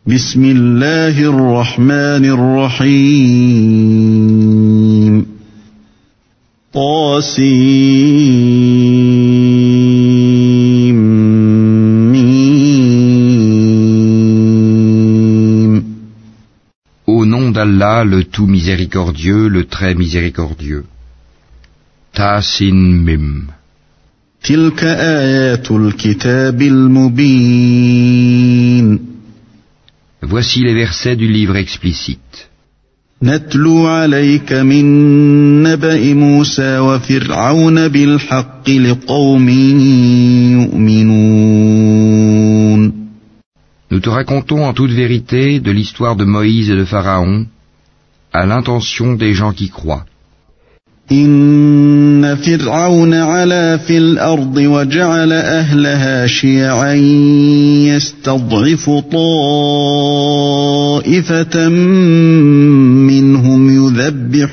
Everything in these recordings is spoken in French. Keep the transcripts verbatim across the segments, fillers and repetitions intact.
بسم الله الرحمن الرحيم طاسيم ميم. Au nom d'Allah, le tout miséricordieux, le très miséricordieux. Ta sin mim. تلك آيات الكتاب المبين. Voici les versets du livre explicite. نتلو عليك من نبأ موسى وفرعون بالحق لقوم يؤمنون. Nous te racontons en toute vérité de l'histoire de Moïse et de Pharaon à l'intention des gens qui croient. إن فرعون علا في الأرض وجعل أهلها شيعا يستضعف طائفة منهم يذبح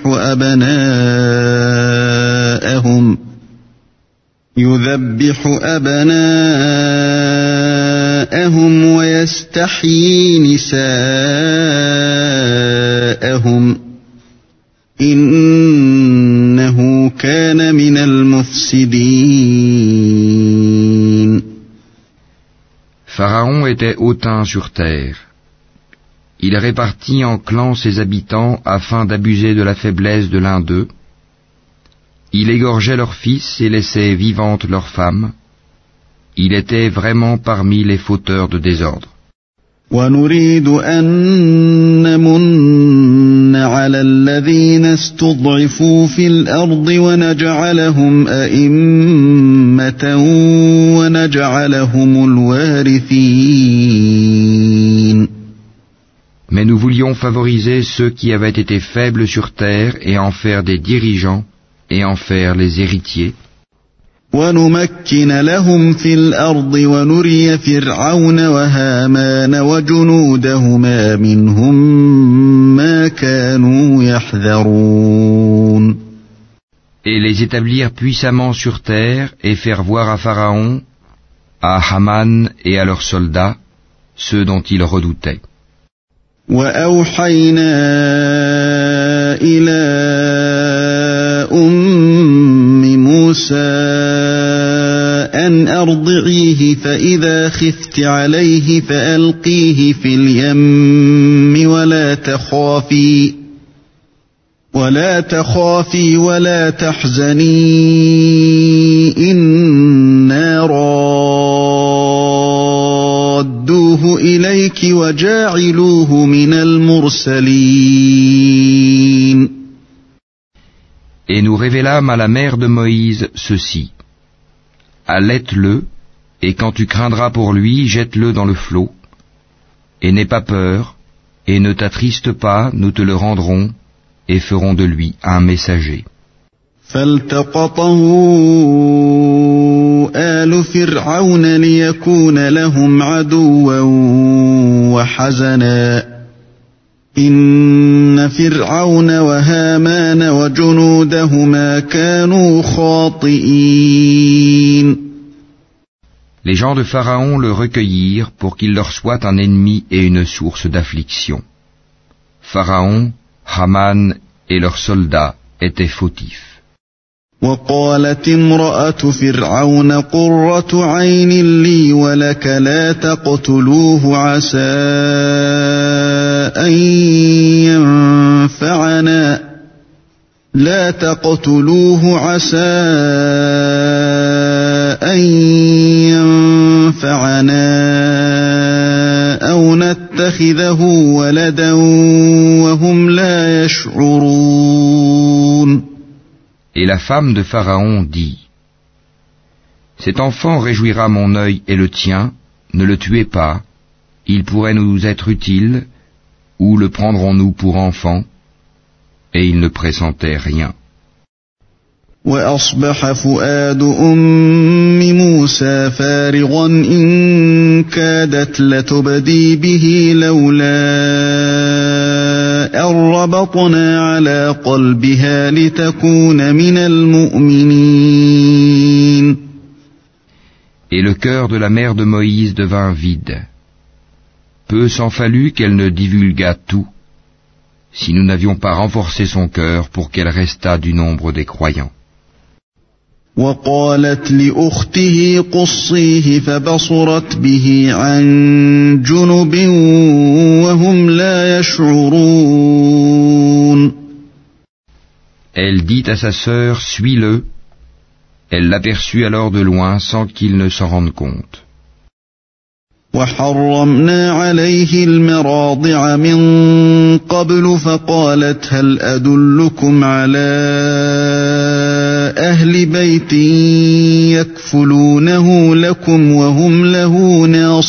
أبناءهم يذبح أبناءهم ويستحيي نساءهم إنه كان من المفسدين. Pharaon était hautain sur terre. Il répartit en clans ses habitants afin d'abuser de la faiblesse de l'un d'eux. Il égorgeait leurs fils et laissait vivantes leurs femmes. Il était vraiment parmi les fauteurs de désordre. وَنُرِيدُ أَن نَّمُنَّ عَلَى الَّذِينَ اسْتُضْعِفُوا فِي الْأَرْضِ وَنَجْعَلَهُمْ أَئِمَّةً وَنَجْعَلَهُمُ الْوَارِثِينَ. Mais nous voulions favoriser ceux qui avaient été faibles sur terre et en faire des dirigeants et en faire les héritiers. وَنُمَكِّنَ لَهُمْ فِي الْأَرْضِ وَنُرِيَ فِرْعَوْنَ وَهَامَانَ وَجُنُودَهُمَا مِنْهُمْ مَا كَانُوا يَحْذَرُونَ. Et les établir puissamment sur terre et faire voir à Pharaon, à Haman et à leurs soldats, ceux dont ils redoutaient. وَأَوْحَيْنَا إِلَىٰ أُمِّ مُوسَىٰ أن أرضعيه فإذا خفت عليه فألقيه في اليم ولا تخافي ولا تخافي ولا تحزني إنا رادوه إليك وجاعلوه من المرسلين. Et nous révélâmes à la mère de Moïse ceci. Allaite-le, et quand tu craindras pour lui, jette-le dans le flot. Et n'aie pas peur, et ne t'attriste pas, nous te le rendrons, et ferons de lui un messager. فالتقطه آل فرعون ليكون لهم عدوا وحزنا إن فرعون وهامان وجنودهما كانوا خاطئين. Les gens de Pharaon le recueillirent pour qu'il leur soit un ennemi et une source d'affliction. Pharaon, Haman et leurs soldats étaient fautifs. وقالت امرأة فرعون قرة عين لي ولك لا تقتلوه عسى أن ينفعنا لا تقتلوه عسى أن ينفعنا أو نتخذه ولدا وهم لا يشعرون. Et la femme de Pharaon dit, cet enfant réjouira mon œil et le tien, ne le tuez pas, il pourrait nous être utile, ou le prendrons-nous pour enfant, et il ne pressentait rien. وأصبح فؤاد أم موسى فارغا إن كادت لتبدي به لولا أن ربطنا على قلبها لتكون من المؤمنين. Et le cœur de la mère de Moïse devint vide. Peu s'en fallut qu'elle ne divulguât tout, si nous n'avions pas renforcé son cœur pour qu'elle restât du nombre des croyants. وقالت لأخته قصيه فبصرت به عن جنب وهم لا يشعرون. Elle dit à sa sœur, suis-le. Elle l'aperçut alors de loin sans qu'il ne s'en rende compte. وحرمنا عليه المراضع من قبل فقالت هل أدلكم على أهل بيت يكفلونه لكم وهم له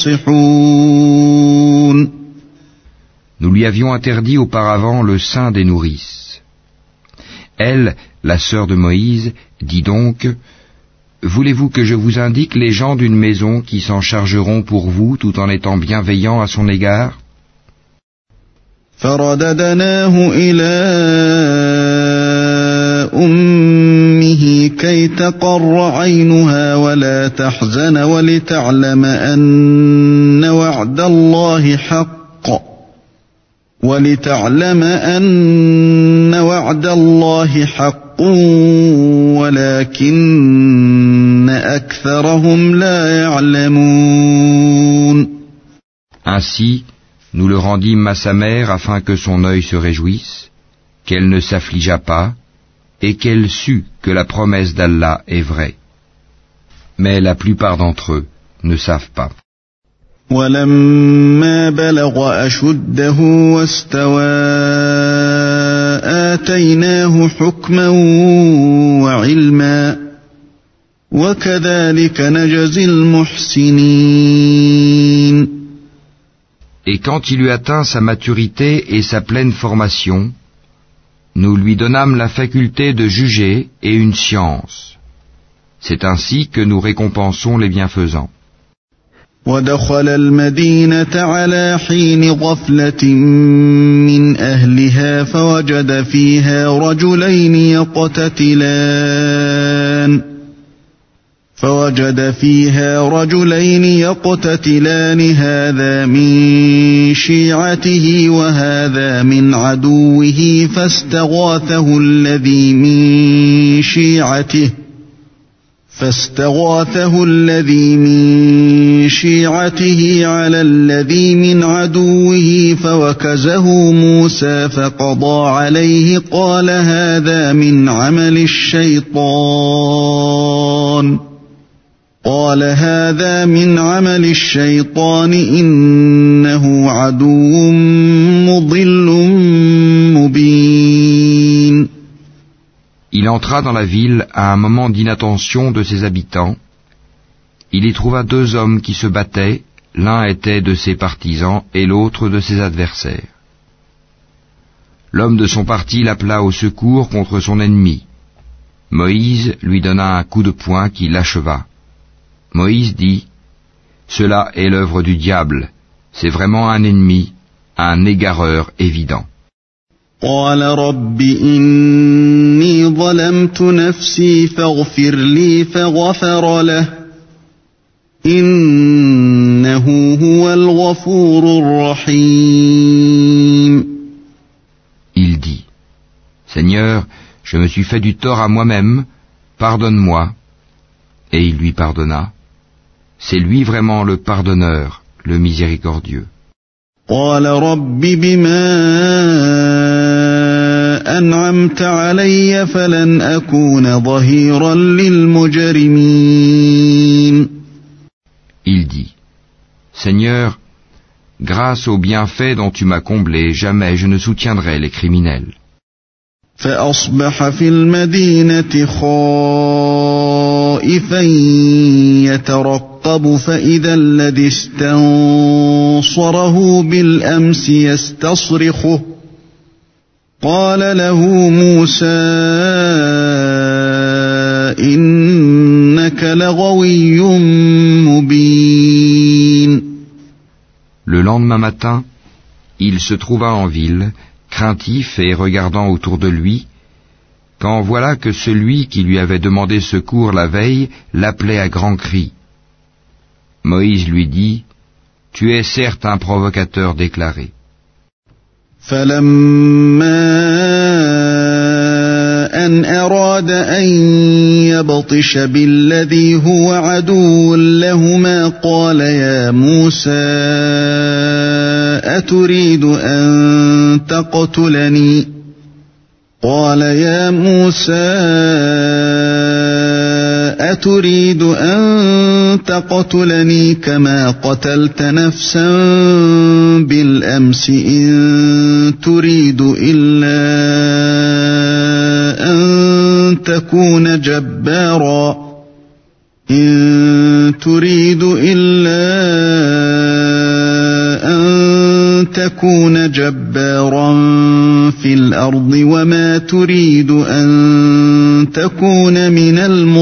ناصحون. Nous lui avions interdit auparavant le sein des nourrices. Elle, la sœur de Moïse, dit donc, voulez-vous que je vous indique les gens d'une maison qui s'en chargeront pour vous tout en étant bienveillants à son égard? فرددناه إلى أمه كي تقر عينها ولا تحزن ولتعلم أن وعد الله حق ولتعلم أن وعد الله حق ولكن أكثرهم لا يعلمون. Ainsi, nous le rendîmes à sa mère afin que son œil se réjouisse, qu'elle ne s'affligeât pas, et qu'elle sût que la promesse d'Allah est vraie. Mais la plupart d'entre eux ne savent pas. وَلَمَّا بَلَغَ أَشُدَّهُ وَاسْتَوَى آتَيْنَاهُ حُكْمًا وَعِلْمًا وَكَذَلِكَ نَجْزِي الْمُحْسِنِينَ. Et quand il eut atteint sa maturité et sa pleine formation, nous lui donnâmes la faculté de juger et une science. C'est ainsi que nous récompensons les bienfaisants. ودخل المدينة على حين غفلة من أهلها فوجد فيها رجلين يقتتلان فوجد فيها رجلين يقتتلان هذا من شيعته وهذا من عدوه فاستغاثه الذي من شيعته فاستغاثه الذي من شيعته على الذي من عدوه فوكزه موسى فقضى عليه قال هذا من عمل الشيطان قال هذا من عمل الشيطان إنه عدو مضل مبين. Il entra dans la ville à un moment d'inattention de ses habitants. Il y trouva deux hommes qui se battaient, l'un était de ses partisans et l'autre de ses adversaires. L'homme de son parti l'appela au secours contre son ennemi. Moïse lui donna un coup de poing qui l'acheva. Moïse dit, « Cela est l'œuvre du diable, c'est vraiment un ennemi, un égareur évident. » قال رب إني ظلمت نفسي فاغفر لي فغفر له إنه هو الغفور الرحيم. Il dit, Seigneur, je me suis fait du tort à moi-même, pardonne-moi. Et il lui pardonna. C'est lui vraiment le pardonneur, le miséricordieux. قال رب بما أنعمت علي فلن أكون ظهيرا للمجرمين. Il dit, Seigneur, grâce aux bienfaits dont tu m'as comblé, jamais je ne soutiendrai les criminels. فأصبح في المدينة خائفا يترقب فإذا الذي استنصره بالأمس يستصرخه قال له موسى إنك لغوي مبين. Le lendemain matin, il se trouva en ville, craintif et regardant autour de lui, quand voilà que celui qui lui avait demandé secours la veille l'appelait à grands cris. Moïse lui dit, Tu es certes un provocateur déclaré. فلما أن أراد أن يبطش بالذي هو عدو لهما قال يا موسى أتريد أن تقتلني قال يا موسى أتريد أن تقتلني كما قتلت نفسا بالأمس إن تريد إلا أن تكون جبارا إن تريد إلا أن تكون جبارا في الأرض وما تريد أن تكون من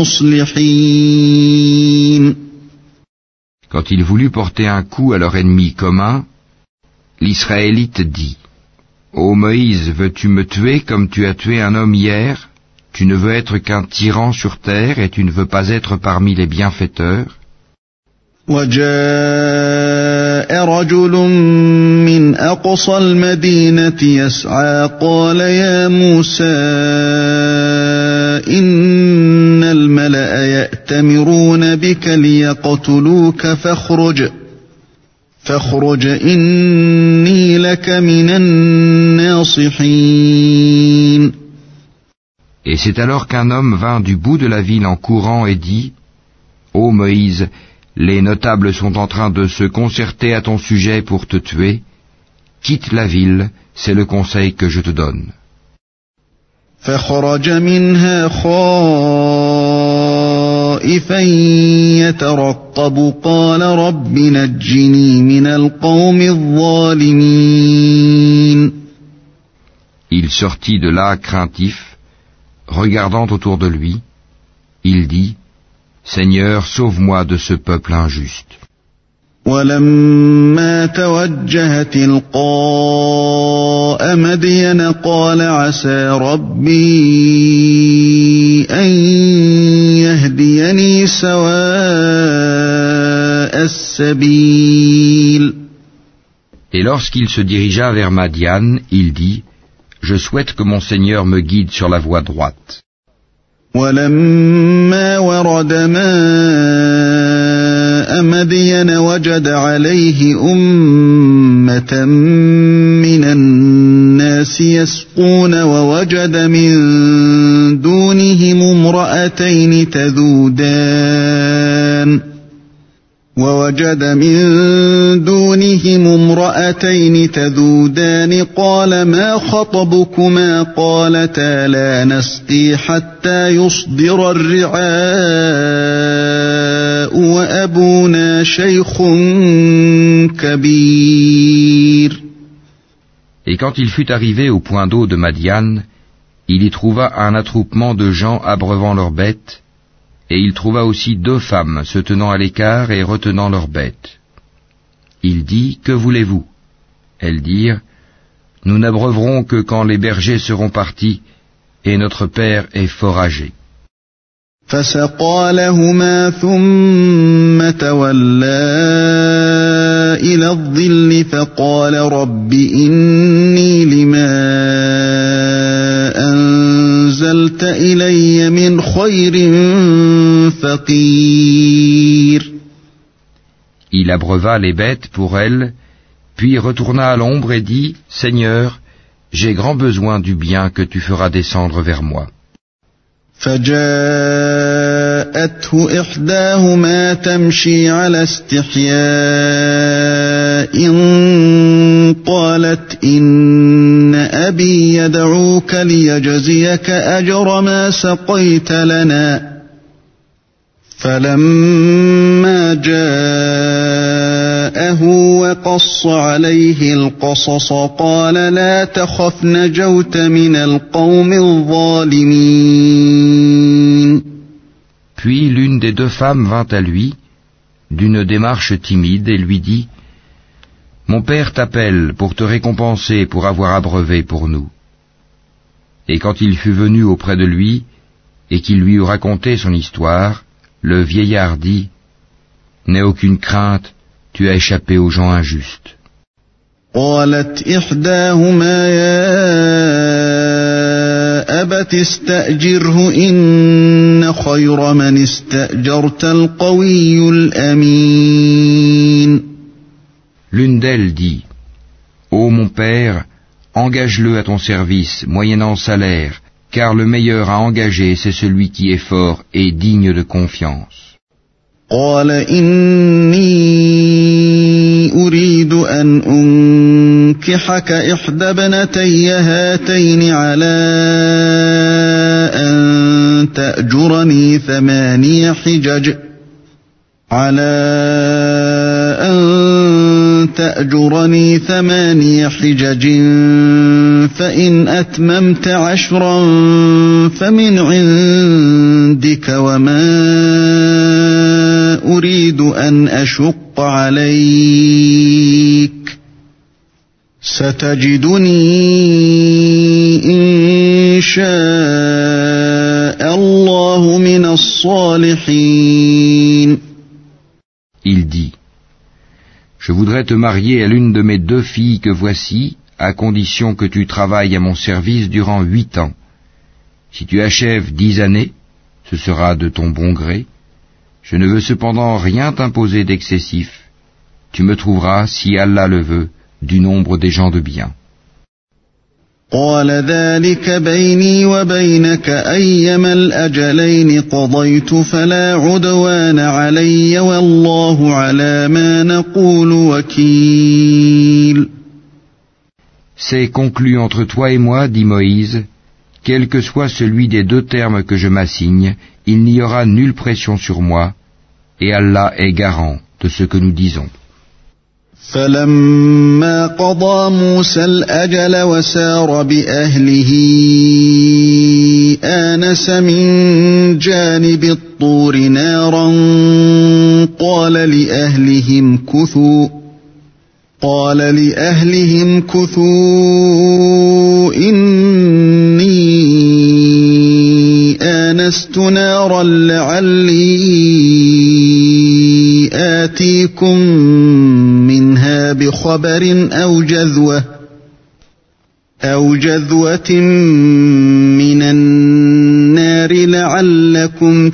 المصلحين. Quand il voulut porter un coup à leur ennemi commun, l'Israélite dit: Ô Moïse, veux-tu me tuer comme tu as tué un homme hier? Tu ne veux être qu'un tyran sur terre et tu ne veux pas être parmi les bienfaiteurs. وجاء رجل من أقصى المدينة يسعى قال يا موسى إن الملأ يأتمرون بك ليقتلوك فاخرج فاخرج إني لك من الناصحين. Et c'est alors qu'un homme vint du bout de la ville en courant et dit: Ô Moïse, les notables sont en train de se concerter à ton sujet pour te tuer. Quitte la ville, c'est le conseil que je te donne. فخرج منها خائفا يترقب قال رب نجني من القوم الظالمين. Il sortit de là craintif, regardant autour de lui. Il dit: Seigneur, sauve-moi de ce peuple injuste. ولما توجه تلقاء مدين قال عسى ربي أن يهديني سواء السبيل. Et lorsqu'il se dirigea vers Madian, il dit: Je souhaite que mon Seigneur me guide sur la voie droite. ولما ورد ماء مدين وجد عليه أمة من الناس يسقون ووجد من دونهم امرأتين تذودان ووجد من دونهم امرأتين تذودان قال ما خطبكما قالتا لا نسقي حتى يصدر الرعاء وأبونا شيخ كبير. Et quand il fut arrivé au point d'eau de Madian, il y trouva un attroupement de gens abreuvant leurs bêtes, et il trouva aussi deux femmes se tenant à l'écart et retenant leurs bêtes. Il dit: Que voulez-vous? Elles dirent: Nous n'abreuverons que quand les bergers seront partis, et notre père est fort âgé. فسقى لهما ثم تولى إلى الظل فقال رب إني لما أنزلت إلي من خير فقير. Il abreuva les bêtes pour elles, puis retourna à l'ombre et dit: Seigneur, j'ai grand besoin du bien que tu feras descendre vers moi. فجاءته إحداهما تمشي على استحياء قالت إن أبي يدعوك ليجزيك أجر ما سقيت لنا فلما جاءه وقص عليه القصص قال لا تخف نجوت من القوم الظالمين. Puis l'une des deux femmes vint à lui, d'une démarche timide, et lui dit: Mon père t'appelle pour te récompenser pour avoir abreuvé pour nous. Et quand il fut venu auprès de lui, et qu'il lui eut raconté son histoire, le vieillard dit: N'aie aucune crainte, tu as échappé aux gens injustes. قالت إحداهما يا أبت استأجره إن خير من استأجرت القوي الأمين. L'une d'elles dit, Ô mon père, engage-le à ton service, moyennant salaire, car le meilleur à engager, c'est celui qui est fort et digne de confiance. قال إني أريد أن أنكحك إحدى ابنتي هاتين على أن تأجرني ثماني حجج على أن تأجرني ثماني حجج فإن أتممت عشرا فمن عندك وما أريد أن أشق عليك ستجدني إن شاء الله من الصالحين. Il dit, je voudrais te marier à l'une de mes deux filles que voici, à condition que tu travailles à mon service durant huit ans. Si tu achèves dix années, ce sera de ton bon gré. Je ne veux cependant rien t'imposer d'excessif. Tu me trouveras, si Allah le veut, du nombre des gens de bien. قال ذلك بيني وبينك أيما الأجلين قضيت فلا عدوان علي والله على ما نقول وكيل. C'est conclu entre toi et moi, dit Moïse, quel que soit celui des deux termes que je m'assigne, il n'y aura nulle pression sur moi, et Allah est garant de ce que nous disons. فلما قضى موسى الأجل وسار بأهله آنس من جانب الطور نارا قال لأهلهم كثوا قال لأهلهم كثوا إني آنست نارا لعلي آتيكم منها بخبر أو جذوة أو جذوة من النار لعلكم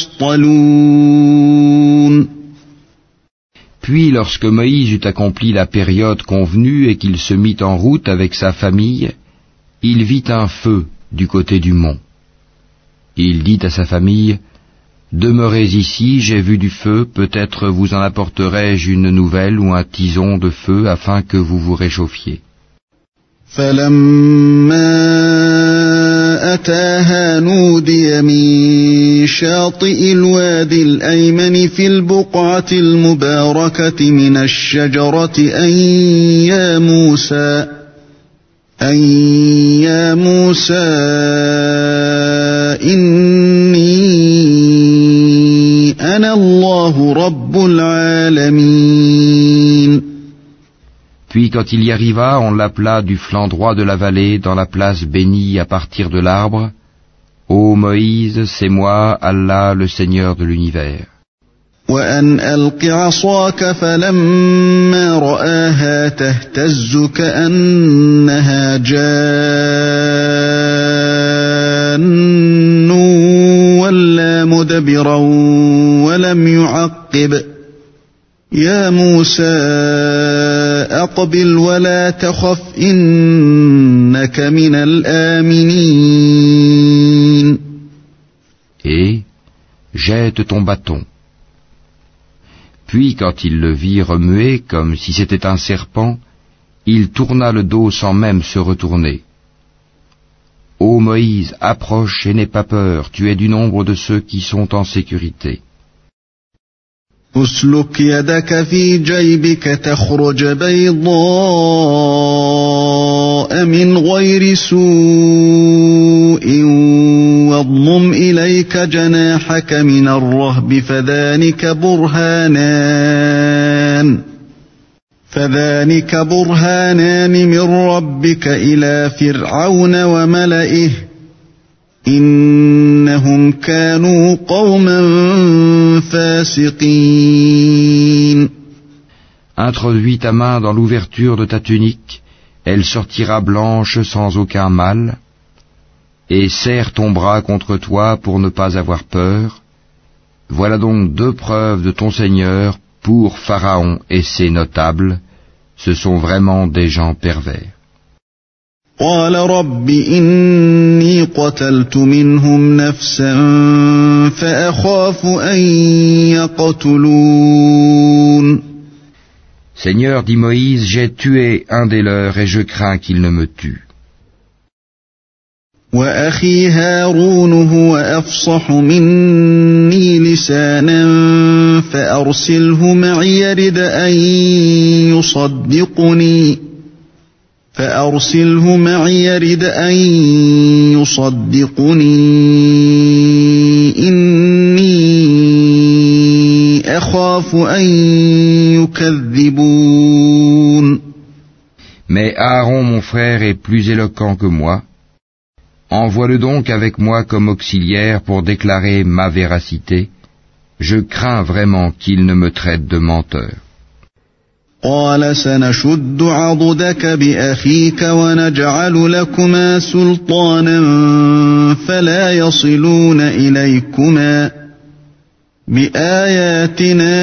تصطلون. Puis lorsque Moïse eut accompli la période convenue et qu'il se mit en route avec sa famille, il vit un feu du côté du mont. Il dit à sa famille, « Demeurez ici, j'ai vu du feu, peut-être vous en apporterai-je une nouvelle ou un tison de feu afin que vous vous réchauffiez. » فلما أتاها نودي من شاطئ الوادي الأيمن في البقعة المباركة من الشجرة أن يا موسى أن يا موسى إني أنا الله رب العالمين. Puis quand il y arriva, on l'appela du flanc droit de la vallée dans la place bénie à partir de l'arbre. Ô Moïse, c'est moi, Allah, le Seigneur de l'univers. وأن ألق عصاك فلما رآها تهتز كأنها جان ولا مدبرا ولم يعقب يا موسى أقبل ولا تخف إنك من الآمنين. Et jette ton bâton. Puis quand il le vit remuer comme si c'était un serpent, il tourna le dos sans même se retourner. Ô Moïse, approche et n'aie pas peur, tu es du nombre de ceux qui sont en sécurité. أسلك يدك في جيبك تخرج بيضاء من غير سوء واضمم إليك جناحك من الرهب فذلك برهانان فذلك برهانان من ربك إلى فرعون وملئه إنهم كانوا قوما فاسقين. Introduis ta main dans l'ouverture de ta tunique, elle sortira blanche sans aucun mal, et serre ton bras contre toi pour ne pas avoir peur. Voilà donc deux preuves de ton Seigneur pour Pharaon et ses notables. Ce sont vraiment des gens pervers. قال رب إني قتلت منهم نفسا فأخاف أن يقتلون. Seigneur, dit Moïse, j'ai tué un des leurs et je crains qu'il ne me tue. وأخي هارون هو أفصح مني لسانا فأرسله معي يرد أن يصدقني فأرسله معي يرد أن يصدقني إني أخاف أن يكذبون. Mais Aaron, mon frère, est plus éloquent que moi. Envoie-le donc avec moi comme auxiliaire pour déclarer ma véracité. Je crains vraiment qu'il ne me traite de menteur. قال سنشد عضدك بأخيك ونجعل لكما سلطانا فلا يصلون إليكما بآياتنا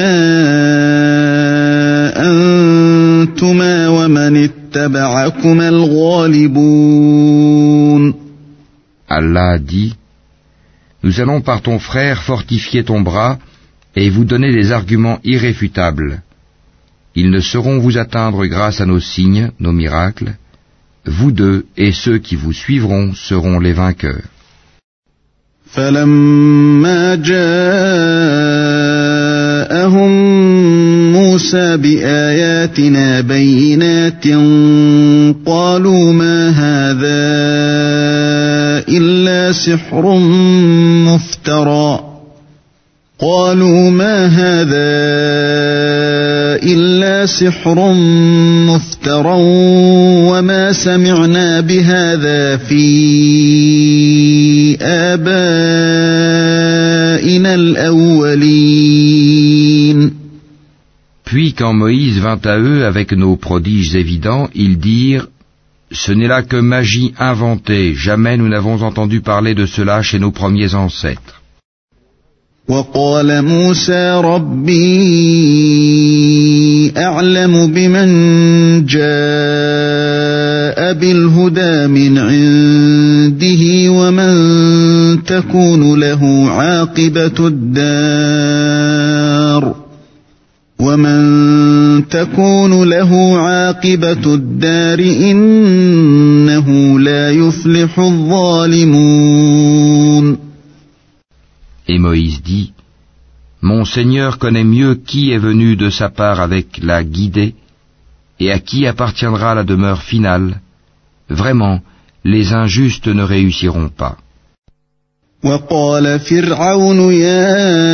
أنتما ومن اتبعكما الغالبون. Allah dit, nous allons par ton frère fortifier ton bras et vous donner des arguments irréfutables. Ils ne sauront vous atteindre grâce à nos signes, nos miracles. Vous deux et ceux qui vous suivront seront les vainqueurs. فلما جاءهم موسى بآياتنا بينات قالوا ما هذا إلا سحر مفترى قالوا ما هذا إلا سحر مفترى وما سمعنا بهذا في آبائنا الأولين. Puis quand Moïse vint à eux avec nos prodiges évidents, ils dirent, ce n'est là que magie inventée, jamais nous n'avons entendu parler de cela chez nos premiers ancêtres. وقال موسى ربي أعلم بمن جاء بالهدى من عنده ومن تكون له عاقبة الدار ومن تكون له عاقبة الدار إنه لا يفلح الظالمون. Et Moïse dit, mon Seigneur connaît mieux qui est venu de sa part avec la guidée et à qui appartiendra la demeure finale. Vraiment, les injustes ne réussiront pas. وقال فرعون يا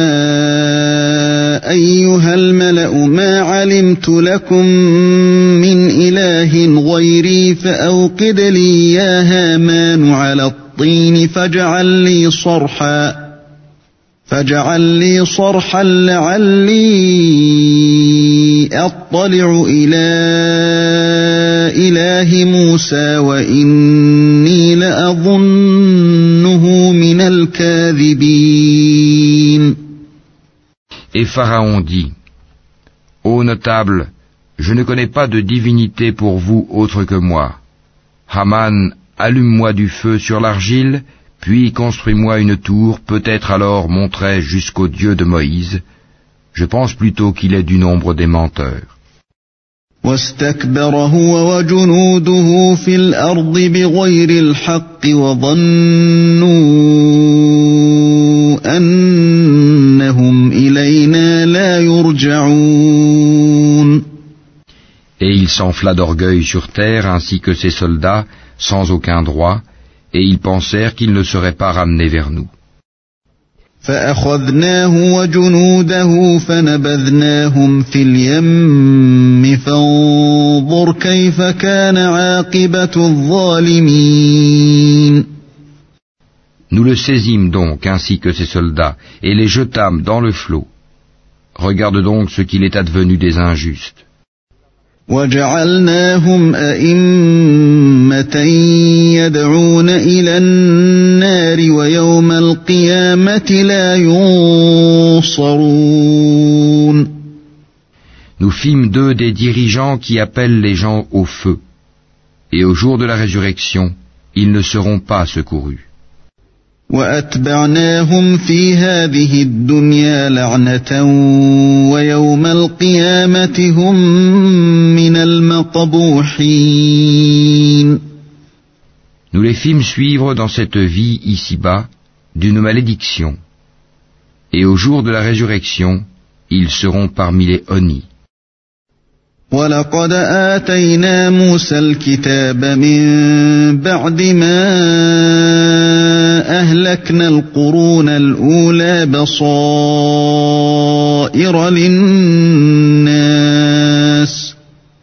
أيها الملأ ما علمت لكم من إله غيري فأوقد لي يا هامان على الطين فاجعل لي صرحا فاجعل لي صرحا لعلي أطلع إلى إله موسى وإني لأظنه من الكاذبين. Et Pharaon dit, ô notable, je ne connais pas de divinité pour vous autre que moi. Haman, allume-moi du feu sur l'argile, puis construis-moi une tour, peut-être alors monterai-je jusqu'au Dieu de Moïse. Je pense plutôt qu'il est du nombre des menteurs. واستكبر هو وجنوده في الأرض بغير الحق وظنوا أنهم إلينا لا يرجعون. Et il s'enfla d'orgueil sur terre ainsi que ses soldats, sans aucun droit, et ils pensèrent qu'ils ne seraient pas ramenés vers nous. فأخذناه وجنوده فنبذناهم في اليم فانظر كيف كان عاقبة الظالمين. Nous le saisîmes donc ainsi que ses soldats et les jetâmes dans le flot. Regarde donc ce qu'il est advenu des injustes. وجعلناهم أئمة يدعون إلى النار ويوم القيامة لا ينصرون. Nous fîmes d'eux des dirigeants qui appellent les gens au feu, et au jour de la résurrection, ils ne seront pas secourus. وأتبعناهم في هذه الدنيا لعنة ويوم القيامة هم من المقبوحين. Nous les fîmes suivre dans cette vie ici-bas d'une malédiction, et au jour de la résurrection, ils seront parmi les honnis. وَلَقَدْ آتَيْنَا مُوسَى الْكِتَابَ مِن بَعْدِ مَا أَهْلَكْنَا الْقُرُونَ الْأُولَى بَصَائِرَ لِلنَّاسِ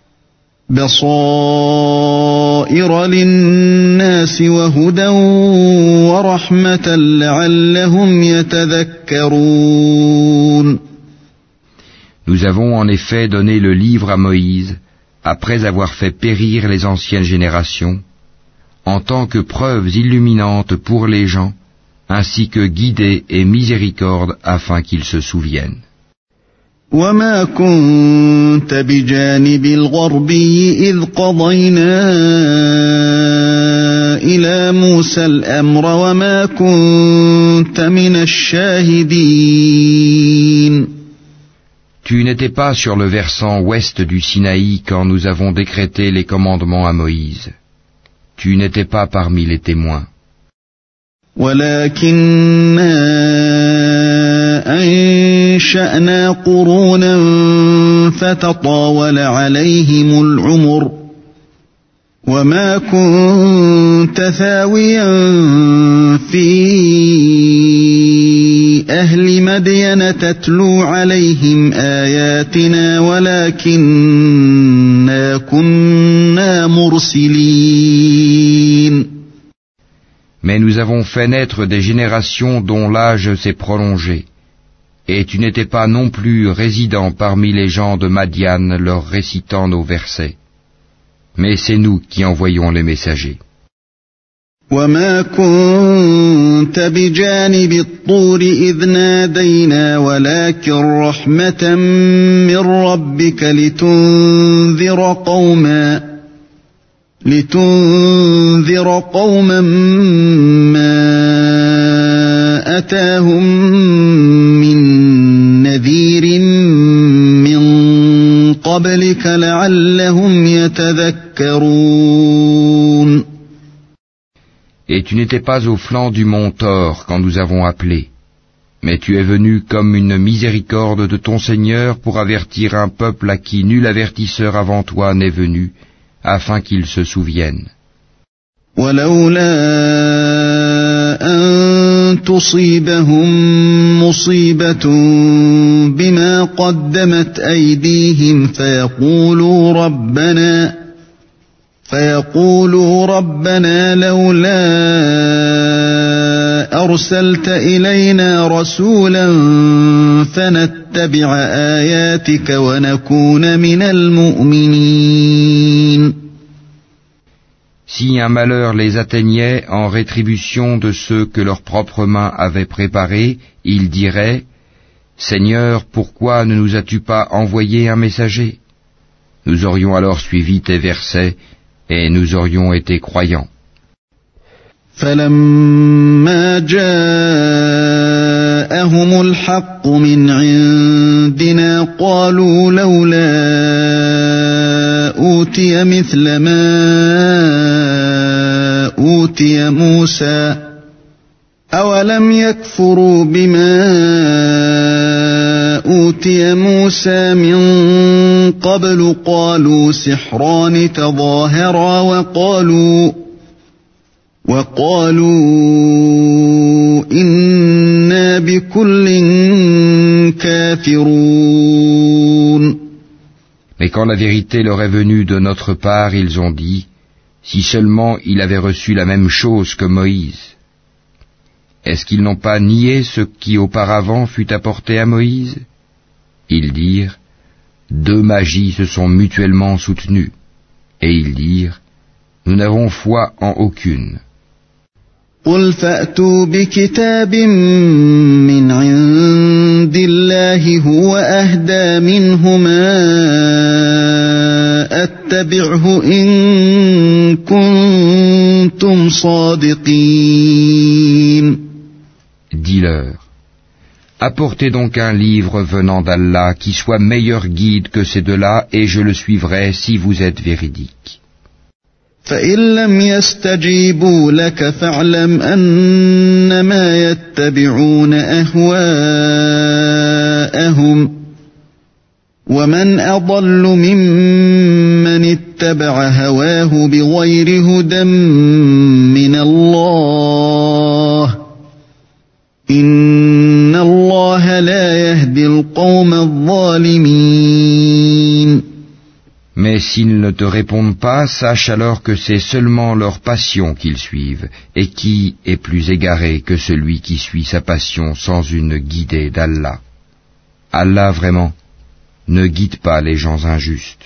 بَصَائِرَ لِلنَّاسِ وَهُدًى وَرَحْمَةً لَعَلَّهُمْ يَتَذَكَّرُونَ. Nous avons en effet donné le livre à Moïse, après avoir fait périr les anciennes générations, en tant que preuves illuminantes pour les gens, ainsi que guidée et miséricorde afin qu'ils se souviennent. وَمَا كُنْتَ بِجَانِبِ الْغَرْبِيِّ إِذْ قَضَيْنَا إِلَى مُوسَى الْأَمْرَ وَمَا كُنْتَ مِنَ الشَّاهِدِينَ. Tu n'étais pas sur le versant ouest du Sinaï quand nous avons décrété les commandements à Moïse. Tu n'étais pas parmi les témoins. وَلَكِنَّا أَنشَأْنَا قُرُونًا فَتَطَاوَلَ عَلَيْهِمُ الْعُمُرُ وَمَا كُنْتَ ثَاوِيًا فِي أهل مدين تتلو عليهم آياتنا ولكننا كنا مرسلين. Mais nous avons fait naître des générations dont l'âge s'est prolongé, et tu n'étais pas non plus résident parmi les gens de Madian leur récitant nos versets. Mais c'est nous qui envoyons les messagers. وَمَا كُنْتَ بِجَانِبِ الطُّورِ إِذْ نَادَيْنَا وَلَكِنْ رَحْمَةً مِّن رَّبِّكَ لِتُنذِرَ قَوْمًا لِتُنذِرَ قَوْمًا مَّا أَتَاهُم مِّن نَّذِيرٍ مِّن قَبْلِكَ لَعَلَّهُمْ يَتَذَكَّرُونَ. Et tu n'étais pas au flanc du mont Thor quand nous avons appelé, mais tu es venu comme une miséricorde de ton Seigneur pour avertir un peuple à qui nul avertisseur avant toi n'est venu, afin qu'ils se souviennent. وَلَوْلَا أَن تُصِيبَهُم مُّصِيبَةٌ بِمَا قَدَّمَتْ أَيْدِيهِمْ فَيَقُولُوا رَبَّنَا فيقولوا ربنا لولا أرسلت إلينا رسولا فنتبع آياتك ونكون من المؤمنين. Si un malheur les atteignait en rétribution de ceux que leurs propres mains avaient préparés, ils diraient, Seigneur, pourquoi ne nous as-tu pas envoyé un messager? Nous aurions alors suivi tes versets et nous aurions été croyants. فَلَمَّا جَاءَهُمُ الْحَقُّ مِنْ عِنْدِنَا قَالُوا لَوْلَا أُوتِيَ مِثْلَ مَا أُوتِيَ مُوسَى أَوَلَمْ يَكْفُرُوا بِمَا أُوتِيَ مُوسَى مِنْ قَبْلُ قَالُوا سِحْرَانِ تَظَاهَرَا وَقَالُوا وَقَالُوا إِنَّا بِكُلٍّ كَافِرُونَ. Mais quand la vérité leur est venue de notre part, ils ont dit, si seulement il avait reçu la même chose que Moïse. Est-ce qu'ils n'ont pas nié ce qui auparavant fut apporté à Moïse? Ils dirent, Deux magies se sont mutuellement soutenues, et ils dirent, nous n'avons foi en aucune. قل فأتوا بكتاب من عند الله هو أهدى منهما أتبعه إن كنتم صادقين. Dis-leur, apportez donc un livre venant d'Allah qui soit meilleur guide que ces deux-là, et je le suivrai si vous êtes véridiques. فإن لم يستجيبوا لك فاعلم أنما يتبعون أهواءهم ومن أضل ممن اتبع هواه بغير هدى من الله إن الله لا يهدي القوم الظالمين. Mais s'ils ne te répondent pas, sache alors que c'est seulement leur passion qu'ils suivent, et qui est plus égaré que celui qui suit sa passion sans une guidée d'Allah. Allah vraiment ne guide pas les gens injustes.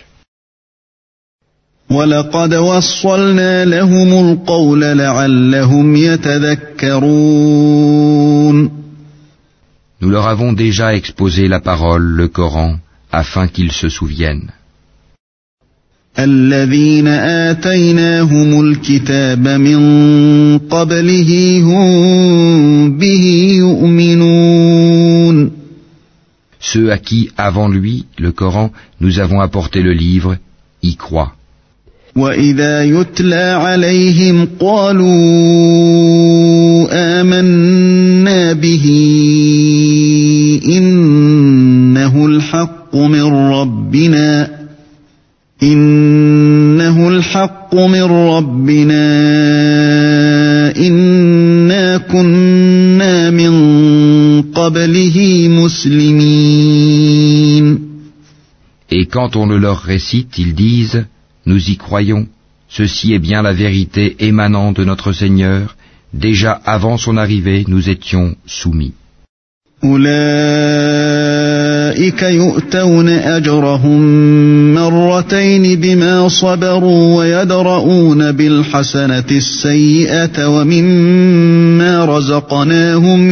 وَلَقَدْ وَصَّلْنَا لَهُمُ الْقَوْلَ لَعَلَّهُمْ يَتَذَكَّرُونَ. Nous leur avons déjà exposé la parole, le Coran, afin qu'ils se souviennent. الذين آتيناهم الكتاب من قبله هم به يؤمنون. Ceux à qui, avant lui, le Coran, nous avons apporté le livre, y croient. وإذا يتلى عليهم قالوا آمنا به إنه الحق من ربنا إنه الحق من ربنا إنا كنا من قبله مسلمين. Et quand on le leur récite, ils disent, nous y croyons, ceci est bien la vérité émanant de notre Seigneur, déjà avant son arrivée, nous étions soumis. أولئك يؤتون أجرهم مرتين بما صبروا ويدرؤون بالحسنة السيئة ومما رزقناهم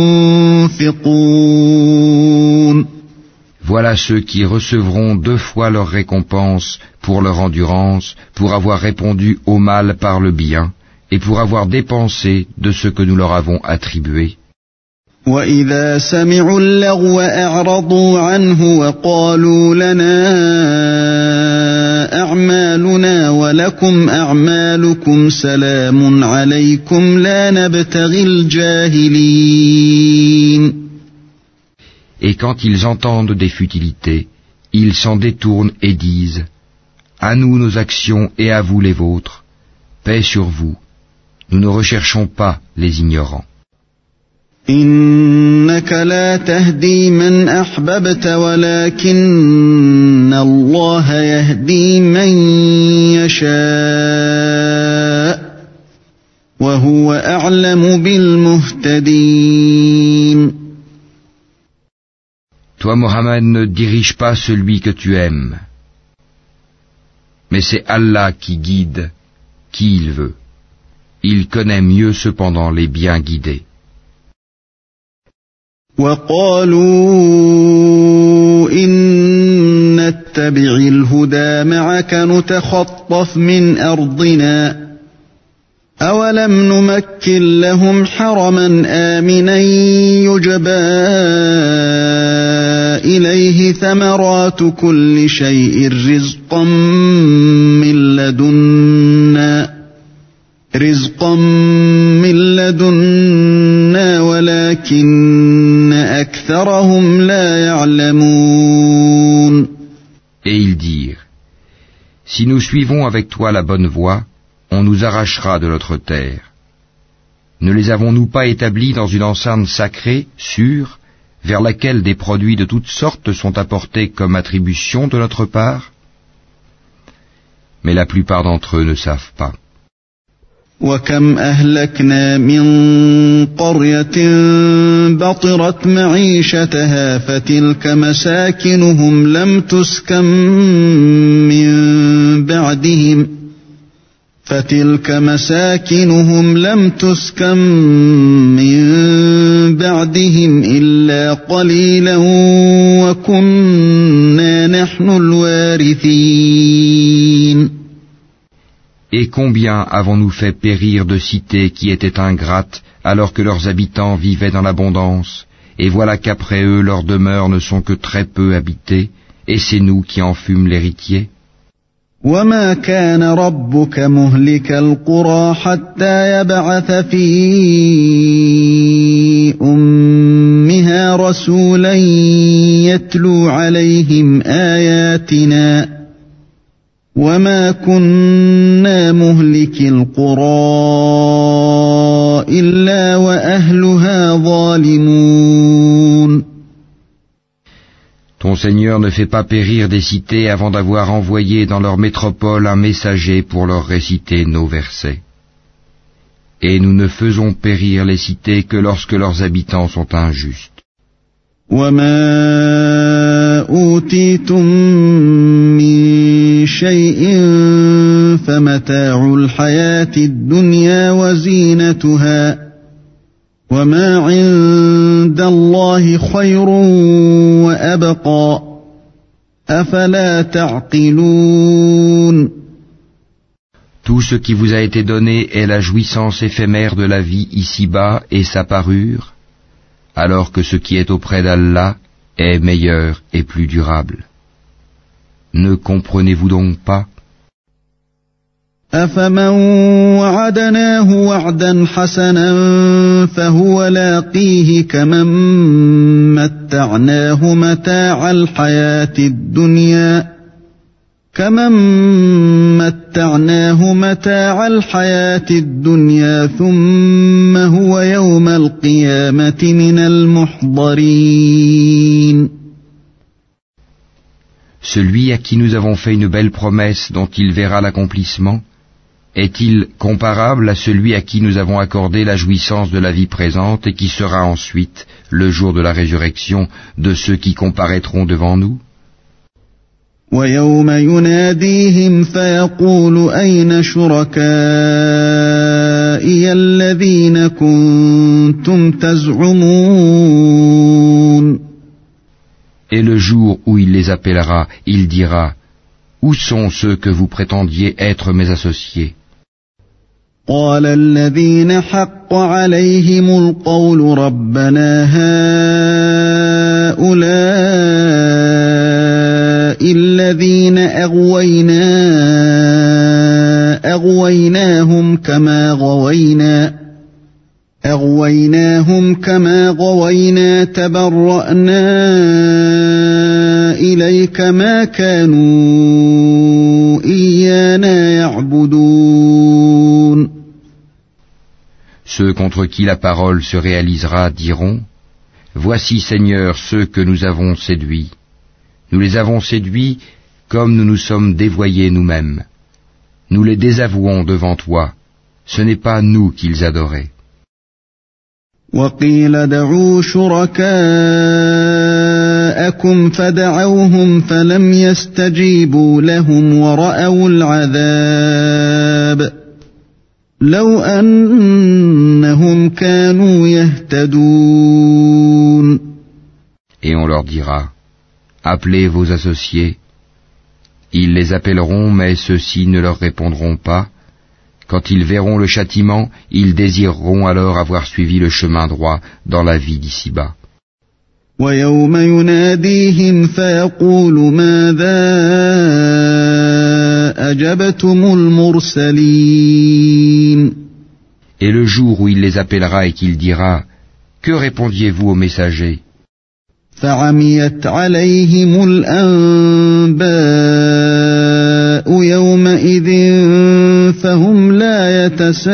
ينفقون. Voilà ceux qui recevront deux fois leur récompense pour leur endurance, pour avoir répondu au mal par le bien, et pour avoir dépensé de ce que nous leur avons attribué. وَإِذَا سَمِعُوا اللَّغْوَ أَعْرَضُوا عَنْهُ وَقَالُوا لَنَا أَعْمَالُنَا وَلَكُمْ أَعْمَالُكُمْ سَلَامٌ عَلَيْكُمْ لَا نَبْتَغِي الْجَاهِلِينَ. Et quand ils entendent des futilités, ils s'en détournent et disent, à nous nos actions et à vous les vôtres, paix sur vous, nous ne recherchons pas les ignorants. إنك لا تهدي من أحببت ولكن الله يهدي من يشاء وهو أعلم بالمهتدين. Toi, Mohammed, ne dirige pas celui que tu aimes, mais c'est Allah qui guide qui il veut. Il connaît mieux cependant les bien guidés. وقالوا إن نتبع الهدى معك نتخطف من أرضنا أولم نمكن لهم حرما آمنا يجبى إليه ثمرات كل شيء رزقا من لدنا رزقا من لدنا ولكن أكثرهم لا يعلمون. Et ils dirent, si nous suivons avec toi la bonne voie, on nous arrachera de notre terre. Ne les avons-nous pas établis dans une enceinte sacrée, sûre, vers laquelle des produits de toutes sortes sont apportés comme attribution de notre part? Mais la plupart d'entre eux ne savent pas. وكم أهلكنا من قرية بطرت معيشتها فتلك مساكنهم لم تسكن من بعدهم فتلك مساكنهم لم تسكن من بعدهم إلا قليلا وكنا نحن الوارثين. Et combien avons-nous fait périr de cités qui étaient ingrates alors que leurs habitants vivaient dans l'abondance, et voilà qu'après eux leurs demeures ne sont que très peu habitées, et c'est nous qui en fûmes l'héritier. وما كان ربك مهلك القرى حتى يبعث في أمها رسولا يتلو عليهم آياتنا وما كنا مهلك القرى إلا وأهلها ظالمون. Ton Seigneur ne fait pas périr des cités avant d'avoir envoyé dans leur métropole un messager pour leur réciter nos versets. Et nous ne faisons périr les cités que lorsque leurs habitants sont injustes. وَمَا أُوتِيتُم مِّن شَيْءٍ فَمَتَاعُ الْحَيَاةِ الدُّنْيَا وَزِينَتُهَا وَمَا عِندَ اللَّهِ خَيْرٌ وَأَبْقَى أَفَلَا تَعْقِلُونَ. Tout ce qui vous a été donné est la jouissance éphémère de la vie ici-bas et sa parure, alors que ce qui est auprès d'Allah est meilleur et plus durable. Ne comprenez-vous donc pas? أَفَمَنْ وَعَدْنَاهُ وَعْدًا حَسَنًا فَهُوَ لَاقِيهِ كَمَنْ مَتَّعْنَاهُ مَتَاعَ الْحَيَاةِ الدُّنْيَا كَمَنْ مَتَّعْنَاهُ مَتَاعَ الْحَيَاةِ الدُّنْيَا ثُمَّ هُوَ يَوْمَ الْقِيَامَةِ مِنَ الْمُحْضَرِينَ. Celui à qui nous avons fait une belle promesse dont il verra l'accomplissement, est-il comparable à celui à qui nous avons accordé la jouissance de la vie présente et qui sera ensuite, le jour de la résurrection, de ceux qui comparaîtront devant nous? وَيَوْمَ يُنَادِيهِمْ فَيَقُولُ أَيْنَ شُرَكَائِيَ الَّذِينَ كُنتُمْ تَزْعُمُونَ. Et le jour où il les appellera, il dira: Où sont ceux que vous prétendiez être mes associés? قال الذين حق عليهم القول ربنا هؤلاء الذين أغوينا أغويناهم كما غوينا أغويناهم كما غوينا تبرأنا إليك ما كانوا إيانا يعبدون. Ceux contre qui la parole se réalisera diront: Voici, Seigneur, ceux que nous avons séduits. Nous les avons séduits comme nous nous sommes dévoyés nous-mêmes. Nous les désavouons devant toi. Ce n'est pas nous qu'ils adoraient. وقيل دعوا شركاءكم فدعوهم فلم يستجيبوا لهم ورأوا العذاب لو أنهم كانوا يهتدون. Et on leur dira: Appelez vos associés. Ils les appelleront, mais ceux-ci ne leur répondront pas. Quand ils verront le châtiment, ils désireront alors avoir suivi le chemin droit dans la vie d'ici-bas. وَيَوْمَ يُنَادِيهِمْ فَيَقُولُ مَاذَا أَجَبْتُمُ الْمُرْسَلِينَ. Et le jour où il les appellera et qu'il dira: Que répondiez-vous aux messagers? فَعَمِيَتْ عَلَيْهِمُ الْأَنْبَاءُ يَوْمَئِذٍ فَهُمْ لَا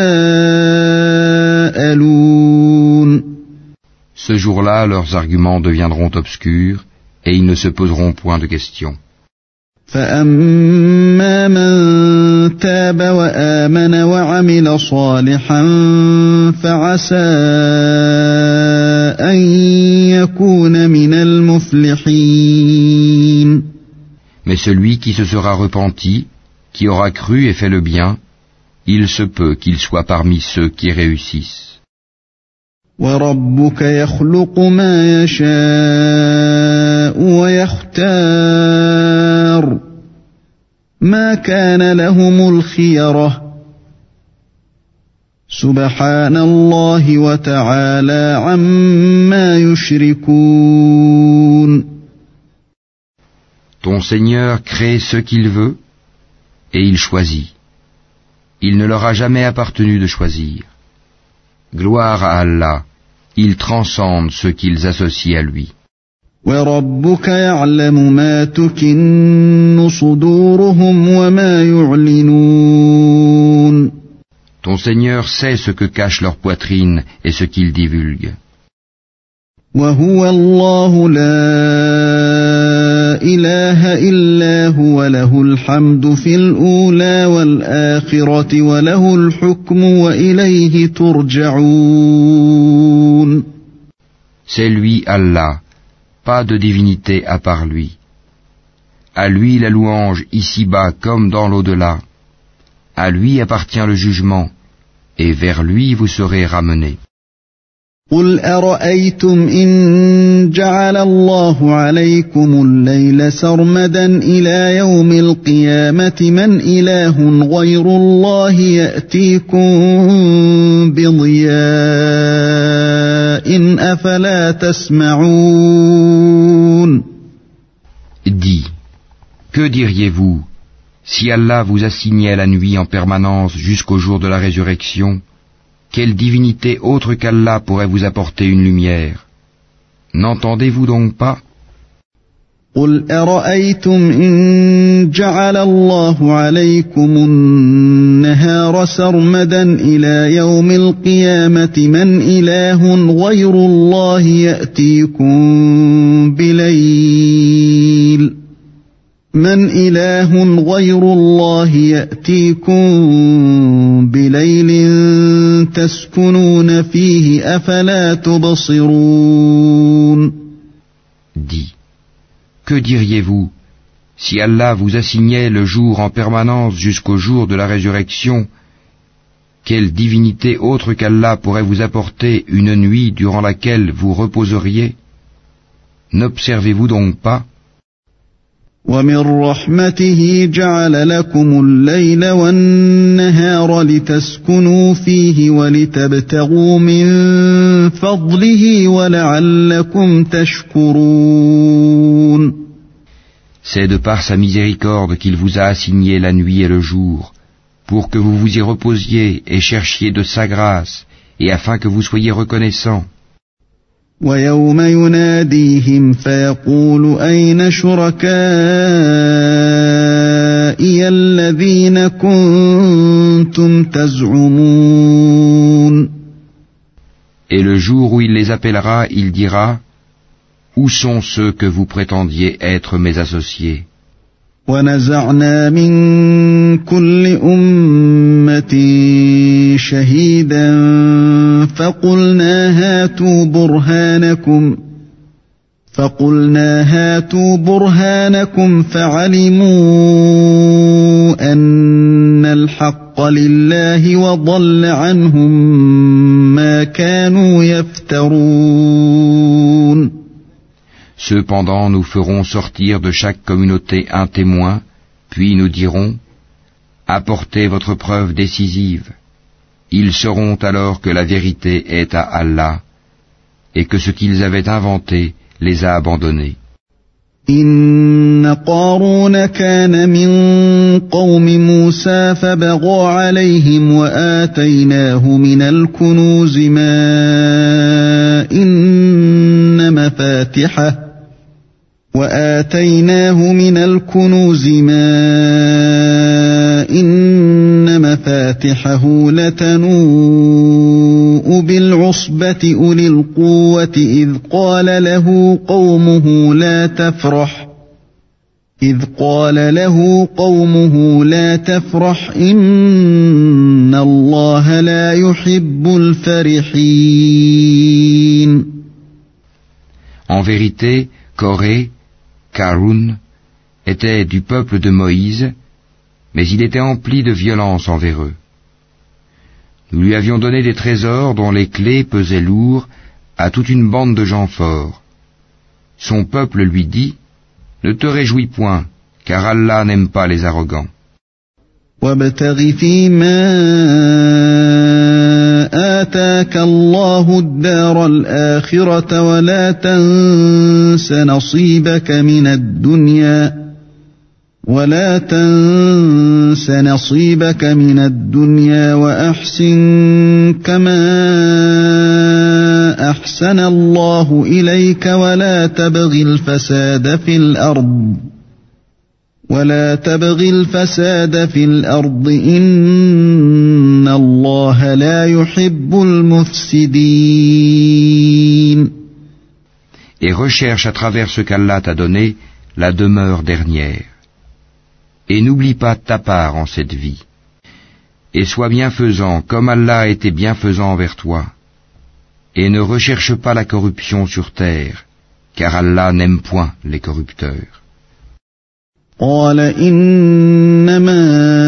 يَتَسَاءَلُونَ. Ce jour-là, leurs arguments deviendront obscurs et ils ne se poseront point de questions. فأما من تاب وآمن وعمل صالحا فعسى أن يكون من المفلحين. Mais celui qui se sera repenti, qui aura cru et fait le bien, il se peut qu'il soit parmi ceux qui réussissent. وَرَبُّكَ يَخْلُقُ مَا يَشَاءُ وَيَخْتَارُ مَا كَانَ لَهُمُ الْخِيَرَةُ سُبْحَانَ اللَّهِ وَتَعَالَى عَمَّا يُشْرِكُونَ. Ton Seigneur crée ce qu'il veut et il choisit. Il ne leur a jamais appartenu de choisir. Gloire à Allah, il transcende ce qu'ils associent à lui. وَرَبُّكَ يَعْلَمُ مَا تُكِنُّ صُدُورُهُمْ وَمَا يُعْلِنُونَ. Ton Seigneur sait ce que cache leur poitrine et ce qu'ils divulguent. وَهُوَ اللَّهُ لَا إِلَٰهَ إِلَّا هُوَ لَهُ الْحَمْدُ فِي الْأُولَى وَالْآخِرَةِ وَلَهُ الْحُكْمُ وَإِلَيْهِ تُرْجَعُونَ. C'est lui, Allah, pas de divinité à part lui. À lui la louange ici-bas comme dans l'au-delà. À lui appartient le jugement, et vers lui vous serez ramenés. قُلْ أَرَأَيْتُمْ إِنْ جَعَلَ اللَّهُ عَلَيْكُمُ اللَّيْلَ سَرْمَدًا إِلَى يَوْمِ الْقِيَامَةِ مَنْ إِلَٰهٌ غَيْرُ اللَّهِ يَأْتِيكُمْ بِضِيَاءٍ أَفَلَا تَسْمَعُونَ. Dis, que diriez-vous si Allah vous assignait la nuit en permanence jusqu'au jour de la résurrection? Quelle divinité autre qu'Allah pourrait vous apporter une lumière? N'entendez-vous donc pas? قُلْ أَرَأَيْتُمْ إِنْ جَعَلَ اللَّهُ عَلَيْكُمُ النَّهَارَ سَرْمَدًا إِلَى يَوْمِ الْقِيَامَةِ مَنْ إِلَٰهٌ غَيْرُ اللَّهِ يَأْتِيكُمْ بِلَيْلٍ مَنْ إِلَٰهٌ غَيْرُ اللَّهِ يَأْتِيكُمْ بِلَيْلٍ تَسْكُنُونَ فِيهِ أَفَلَا تُبْصِرُونَ. Dis, que diriez-vous si Allah vous assignait le jour en permanence jusqu'au jour de la résurrection? Quelle divinité autre qu'Allah pourrait vous apporter une nuit durant laquelle vous reposeriez? N'observez-vous donc pas? وَمِنْ رَحْمَتِهِ جَعَلَ لَكُمُ اللَّيْلَ وَالنَّهَارَ لِتَسْكُنُوا فِيهِ وَلِتَبْتَغُوا مِنْ فَضْلِهِ وَلَعَلَّكُمْ تَشْكُرُونَ. C'est de par sa miséricorde qu'il vous a assigné la nuit et le jour, pour que vous vous y reposiez et cherchiez de sa grâce, et afin que vous soyez reconnaissants. وَيَوْمَ يُنَادِيهِمْ فَيَقُولُ أَيْنَ شُرَكَائِيَ الَّذِينَ كُنْتُمْ تَزْعُمُونَ. Et le jour où il les appellera, il dira: Où sont ceux que vous prétendiez être mes associés? وَنَزَعْنَا مِنْ كُلِّ أُمَّةٍ شَهِيدًا فَقُلْنَا هَاتُوا بُرْهَانَكُمْ فَقُلْنَا هَاتُوا بُرْهَانَكُمْ فَعَلِمُوا أَنَّ الْحَقَّ لِلَّهِ وَضَلَّ عَنْهُمْ مَا كَانُوا يَفْتَرُونَ. Cependant, nous ferons sortir de chaque communauté un témoin, puis nous dirons: Apportez votre preuve décisive. Ils sauront alors que la vérité est à Allah, et que ce qu'ils avaient inventé les a abandonnés. إن قارون كان من قوم موسى فبغى عليهم وآتيناه من الكنوز ما إن مفاتحه وآتيناه من الكنوز ما إن مفاتحه لتنوء بالعصبة أولي القوة إذ قال له قومه لا تفرح إذ قال له قومه لا تفرح إن الله لا يحب الفرحين. En vérité, Coré, Karun, était du peuple de Moïse, mais il était empli de violence envers eux. Nous lui avions donné des trésors dont les clés pesaient lourd à toute une bande de gens forts. Son peuple lui dit: ne te réjouis point, car Allah n'aime pas les arrogants. وابتغ فيما آتاك الله الدار الآخرة ولا تنس نصيبك من الدنيا ولا تنس نصيبك من الدنيا وأحسن كما أحسن الله إليك ولا تبغ الفساد في الأرض ولا تبغ الفساد في الأرض إن الله لا يحب المفسدين. Et recherche à travers ce qu'Allah t'a donné la demeure dernière. Et n'oublie pas ta part en cette vie. Et sois bienfaisant comme Allah a été bienfaisant envers toi. Et ne recherche pas la corruption sur terre, car Allah n'aime point les corrupteurs. قال إنما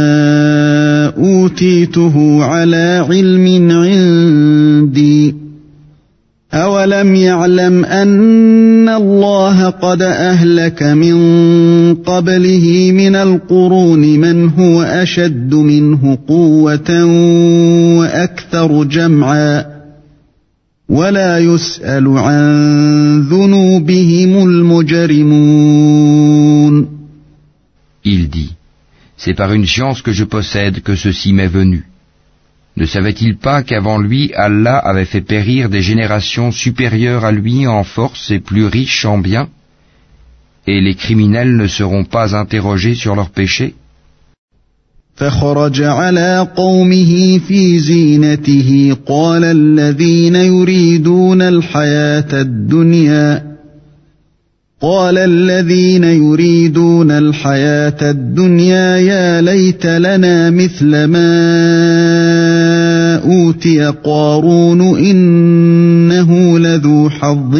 أوتيته على علم عندي أولم يعلم أن الله قد أهلك من قبله من القرون من هو أشد منه قوة وأكثر جمعا ولا يسأل عن ذنوبهم المجرمون. Il dit: c'est par une science que je possède que ceci m'est venu. Ne savait-il pas qu'avant lui, Allah avait fait périr des générations supérieures à lui en force et plus riches en biens? Et les criminels ne seront pas interrogés sur leurs péchés? فخرج على قومه في زينته قال الذين يريدون الحياة الدنيا قال الذين يريدون الحياة الدنيا يا ليت لنا مثل ما أوتي قارون إنه لذو حظ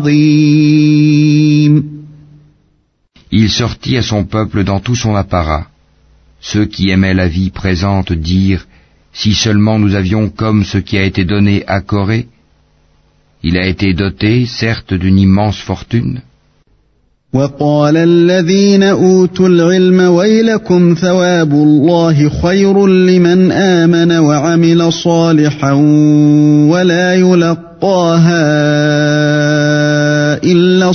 عظيم. Il sortit à son peuple dans tout son apparat. Ceux qui aimaient la vie présente dirent: si seulement nous avions comme ce qui a été donné à Coré. Il a été doté, certes, d'une immense fortune. وقال الذين أوتوا العلم ويلكم ثواب الله خير لمن آمن وعمل صالحا ولا يلقاها إلا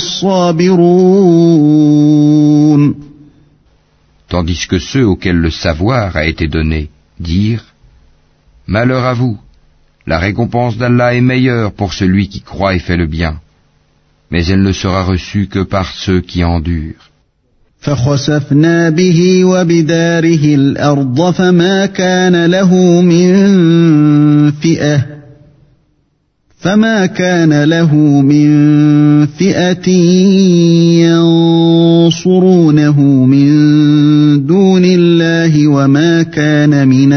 الصابرون. Tandis que ceux auxquels le savoir a été donné dirent: malheur à vous, la récompense d'Allah est meilleure pour celui qui croit et fait le bien. Mais elle ne sera reçue que par ceux qui endurent. فخسفنا به وبداره الأرض فما كان له من فئة فما كان له من فئة ينصرونه من دون الله وما كان من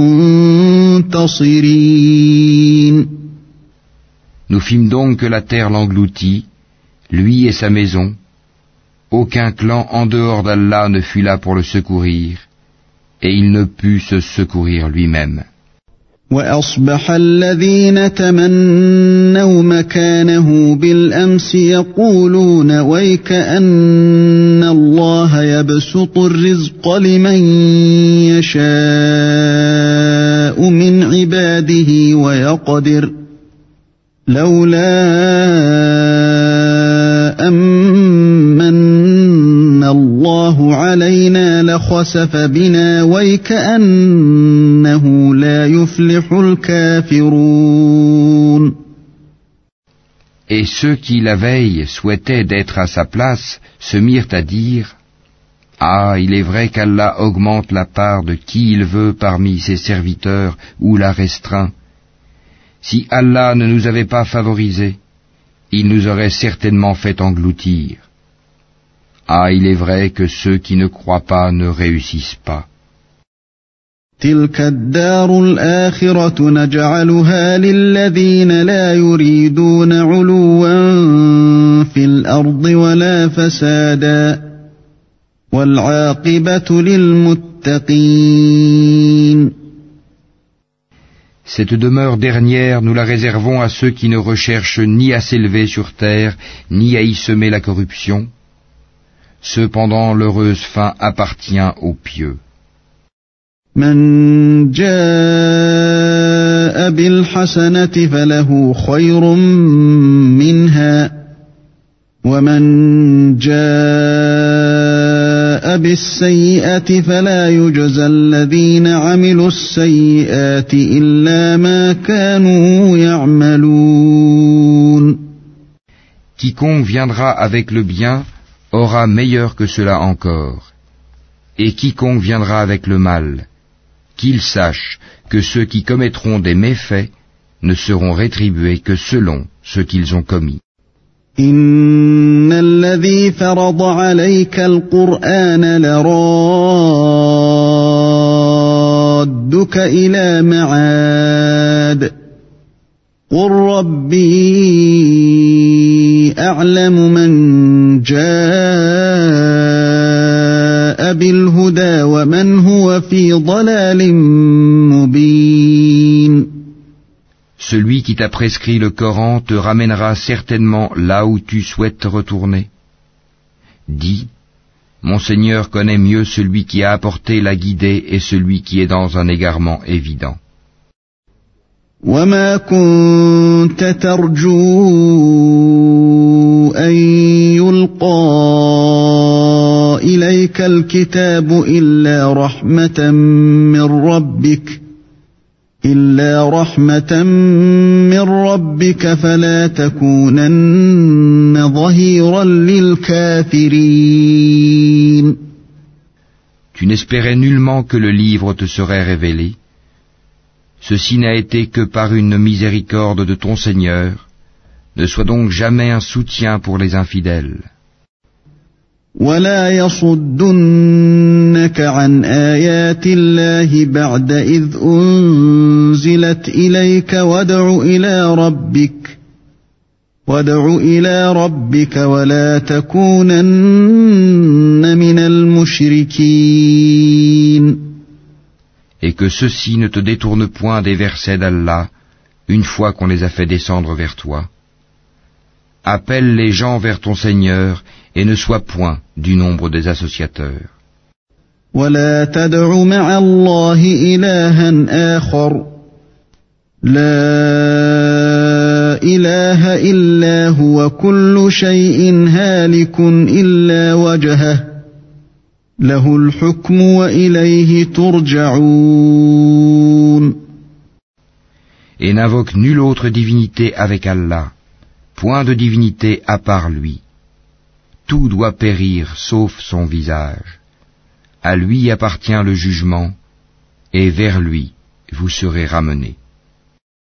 المنتصرين. Nous fîmes donc que la terre l'engloutit, lui et sa maison. Aucun clan en dehors d'Allah ne fut là pour le secourir, et il ne put se secourir lui-même. وأصبح الذين تمنوا مكانه بالأمس يقولون ويك أن الله يبسط الرزق لمن يشاء من عباده ويقدر لولا أمن الله علينا لخسف بنا ويكأنه لا يفلح الكافرون. Et ceux qui la veille souhaitaient d'être à sa place se mirent à dire: ah, il est vrai qu'Allah augmente la part de qui il veut parmi ses serviteurs ou la restreint. Si Allah ne nous avait pas favorisés, il nous aurait certainement fait engloutir. Ah, il est vrai que ceux qui ne croient pas ne réussissent pas. تلك الدار الآخرة نجعلها للذين لا يريدون علوا في الأرض ولا فسادا والعاقبة للمتقين. Cette demeure dernière, nous la réservons à ceux qui ne recherchent ni à s'élever sur terre, ni à y semer la corruption. Cependant, l'heureuse fin appartient aux pieux. من جاء بالحسنة فله خير منها ومن جاء بالسيئة فلا يجزى الذين عملوا السيئات إلا ما كانوا يعملون. Quiconque viendra avec le bien aura meilleur que cela encore, et quiconque viendra avec le mal, qu'ils sachent que ceux qui commettront des méfaits ne seront rétribués que selon ce qu'ils ont commis. إن الذي فرض عليك القرآن لرادك إلى معاد قل ربي أعلم من جاء بالهدى ومن هو في ضلال مبين. Celui qui t'a prescrit le Coran te ramènera certainement là où tu souhaites te retourner. Dis, mon Seigneur connaît mieux celui qui a apporté la guidée et celui qui est dans un égarement évident. وما كنت ترجو أن يلقى إليك الكتاب إلا رحمة من ربك إلا رحمة من ربك فلا تكونن ظهيرا للكافرين. Tu n'espérais nullement que le livre te serait révélé. Ceci n'a été que par une miséricorde de ton Seigneur. Ne sois donc jamais un soutien pour les infidèles. ولا يصدنك عن آيات الله بعد إذ أنزلت إليك وادع إلى ربك وادع إلى ربك ولا تكونن من المشركين. Et que ceux-ci ne te détournent point des versets d'Allah une fois qu'on les a fait descendre vers toi. Appelle les gens vers ton Seigneur et ne sois point du nombre des associateurs. ولا تدع مع الله إلها آخر لا إله إلا هو كل شيء هالك إلا وجهه له الحكم وإليه ترجعون. Et n'invoque nulle autre divinité avec Allah, point de divinité à part lui. Tout doit périr sauf son visage. À lui appartient le jugement, et vers lui vous serez ramenés.